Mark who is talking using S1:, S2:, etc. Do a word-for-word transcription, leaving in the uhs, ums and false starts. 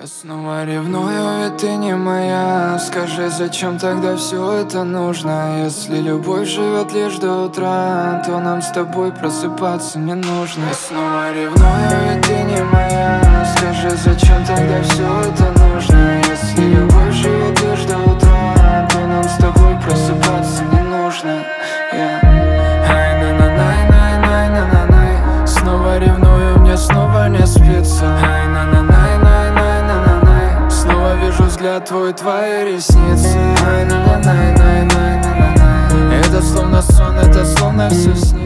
S1: Я снова ревную, ведь ты не моя. Скажи, зачем тогда все это нужно? Если любовь живет лишь до утра, то нам с тобой просыпаться не нужно. Я снова ревную, ведь ты не моя. Скажи, зачем тогда все это нужно? Если любовь живет лишь до утра, то нам с тобой просыпаться не нужно. Yeah. Ай, на на най най най на на най. Снова ревную, мне снова не спится. Ай, на на най най най на на най. Снова вижу взгляд твой, твои ресницы. Ай, на на най най най на на най. Это словно сон, это словно все снится.